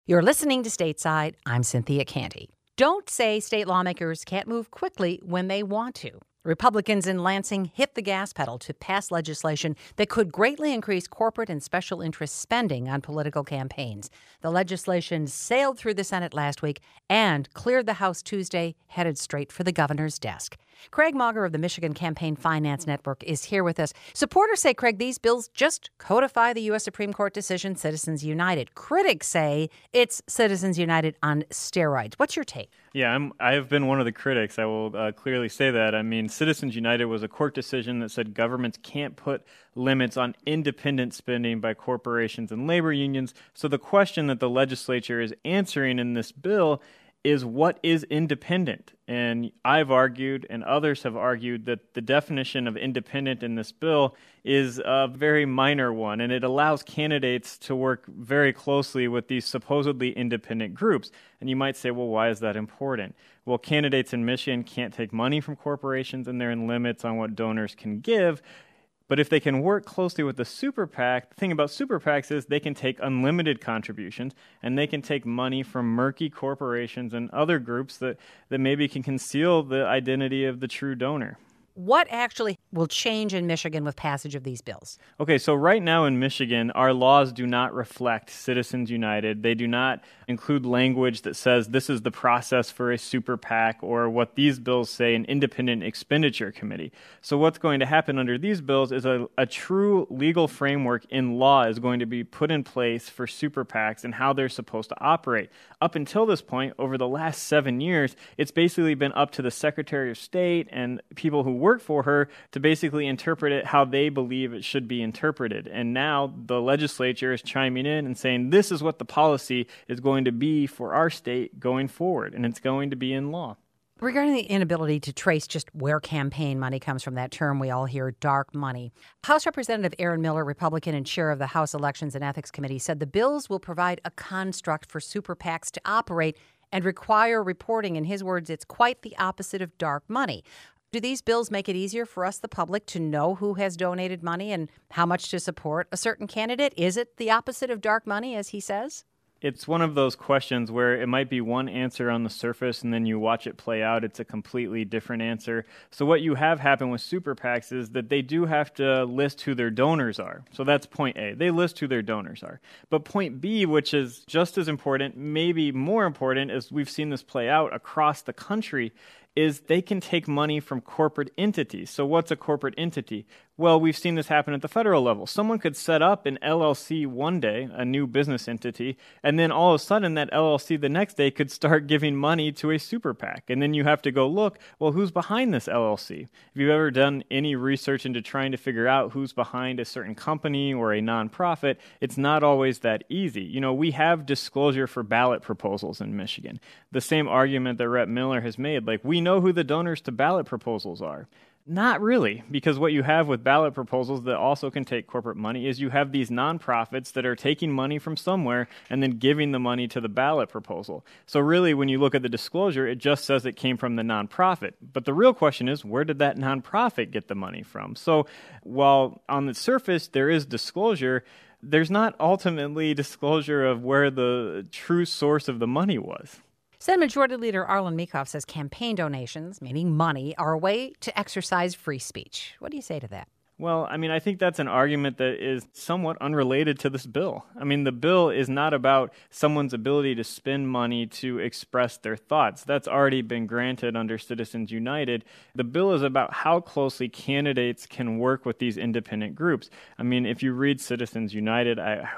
You're listening to Stateside. I'm Cynthia Canty. Don't say state lawmakers can't move quickly when they want to. Republicans in Lansing hit the gas pedal to pass legislation that could greatly increase corporate and special interest spending on political campaigns. The legislation sailed through the Senate last week and cleared the House Tuesday, headed straight for the governor's desk. Craig Mauger of the Michigan Campaign Finance Network is here with us. Supporters say, Craig, these bills just codify the U.S. Supreme Court decision, Citizens United. Critics say it's Citizens United on steroids. What's your take? Yeah, I have been one of the critics. I will clearly say that. I mean, Citizens United was a court decision that said governments can't put limits on independent spending by corporations and labor unions. So the question that the legislature is answering in this bill is, what is independent? And I've argued, and others have argued, that the definition of independent in this bill is a very minor one, and it allows candidates to work very closely with these supposedly independent groups. And you might say, well, why is that important? Well, candidates in Michigan can't take money from corporations, and there are limits on what donors can give. But if they can work closely with the super PAC, the thing about super PACs is they can take unlimited contributions, and they can take money from murky corporations and other groups that maybe can conceal the identity of the true donor. What actually will change in Michigan with passage of these bills? Okay, so right now in Michigan, our laws do not reflect Citizens United. They do not include language that says this is the process for a super PAC, or what these bills say, an independent expenditure committee. So what's going to happen under these bills is a true legal framework in law is going to be put in place for super PACs and how they're supposed to operate. Up until this point, over the last 7 years, it's basically been up to the Secretary of State and people who work for her to basically interpret it how they believe it should be interpreted. And now the legislature is chiming in and saying this is what the policy is going to be for our state going forward, and it's going to be in law. Regarding the inability to trace just where campaign money comes from, that term we all hear, dark money, House Representative Aaron Miller, Republican and chair of the House Elections and Ethics Committee, said the bills will provide a construct for super PACs to operate and require reporting. In his words, it's quite the opposite of dark money. Do these bills make it easier for us, the public, to know who has donated money and how much to support a certain candidate? Is it the opposite of dark money, as he says? It's one of those questions where it might be one answer on the surface, and then you watch it play out, it's a completely different answer. So what you have happen with super PACs is that they do have to list who their donors are. So that's point A. They list who their donors are. But point B, which is just as important, maybe more important, as we've seen this play out across the country, is they can take money from corporate entities. So what's a corporate entity? Well, we've seen this happen at the federal level. Someone could set up an LLC one day, a new business entity, and then all of a sudden that LLC the next day could start giving money to a super PAC. And then you have to go look, well, who's behind this LLC? If you've ever done any research into trying to figure out who's behind a certain company or a nonprofit, it's not always that easy. You know, we have disclosure for ballot proposals in Michigan. The same argument that Rep. Miller has made, like, we know who the donors to ballot proposals are. Not really, because what you have with ballot proposals that also can take corporate money is you have these nonprofits that are taking money from somewhere and then giving the money to the ballot proposal. So really, when you look at the disclosure, it just says it came from the nonprofit. But the real question is, where did that nonprofit get the money from? So while on the surface there is disclosure, there's not ultimately disclosure of where the true source of the money was. Senate Majority Leader Arlen Meekhoff says campaign donations, meaning money, are a way to exercise free speech. What do you say to that? Well, I mean, I think that's an argument that is somewhat unrelated to this bill. I mean, the bill is not about someone's ability to spend money to express their thoughts. That's already been granted under Citizens United. The bill is about how closely candidates can work with these independent groups. I mean, if you read Citizens United,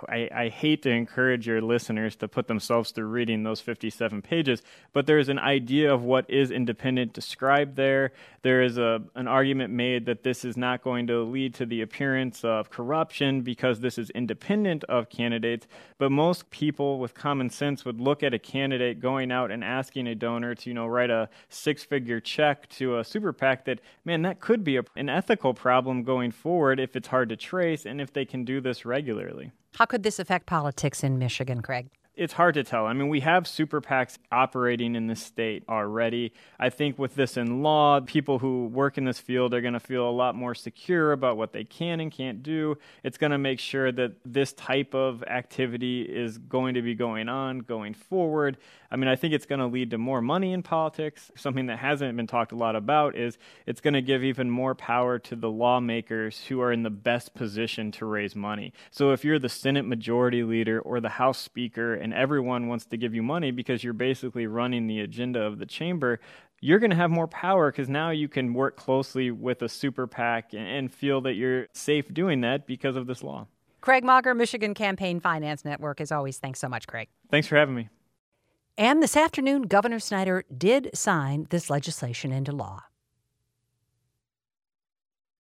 I hate to encourage your listeners to put themselves through reading those 57 pages, but there is an idea of what is independent described there. There is an argument made that this is not going to lead to the appearance of corruption because this is independent of candidates, but most people with common sense would look at a candidate going out and asking a donor to, write a six-figure check to a super PAC that, that could be an ethical problem going forward if it's hard to trace and if they can do this regularly. How could this affect politics in Michigan, Craig? It's hard to tell. I mean, we have super PACs operating in the state already. I think with this in law, people who work in this field are going to feel a lot more secure about what they can and can't do. It's going to make sure that this type of activity is going to be going on going forward. I mean, I think it's going to lead to more money in politics. Something that hasn't been talked a lot about is it's going to give even more power to the lawmakers who are in the best position to raise money. So if you're the Senate Majority Leader or the House Speaker and everyone wants to give you money because you're basically running the agenda of the chamber, you're going to have more power because now you can work closely with a super PAC and feel that you're safe doing that because of this law. Craig Mauger, Michigan Campaign Finance Network. As always, thanks so much, Craig. Thanks for having me. And this afternoon, Governor Snyder did sign this legislation into law.